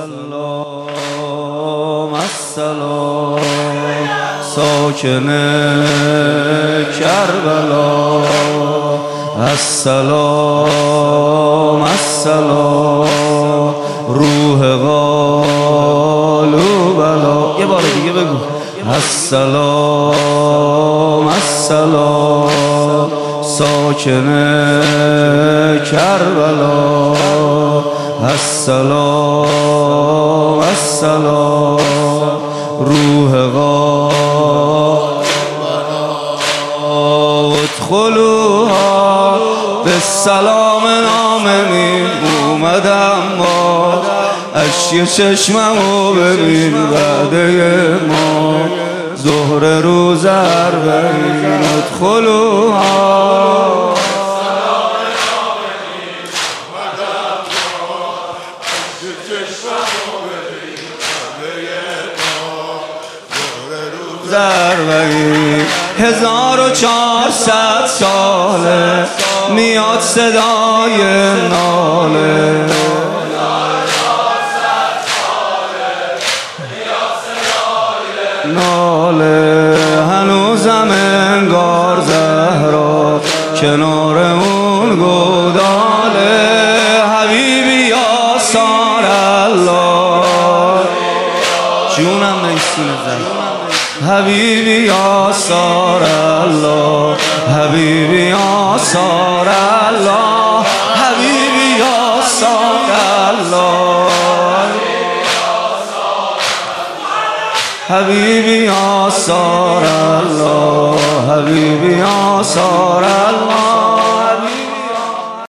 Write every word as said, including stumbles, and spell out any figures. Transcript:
السلام السلام ساکن کربلا السلام السلام روح قالوا بلا. یه بار دیگه بگو السلام السلام ساکن کربلا السلام السلام روح قالوا ادخلوها بالسلام ناممین اومدم ما اشی چشممو ببین وعده ما ظهر روز اربعین ادخلوها اربعین هزار و چهارصد ساله میاد صدای ناله ناله هنوزم انگار زهرا کنارمون گوداله حبیبی یا سار الله جونم نیستونه زهرا حبیبی یا سار الله حبیبی یا سار الله حبیبی یا سار الله حبیبی یا سار الله حبیبی یا سار الله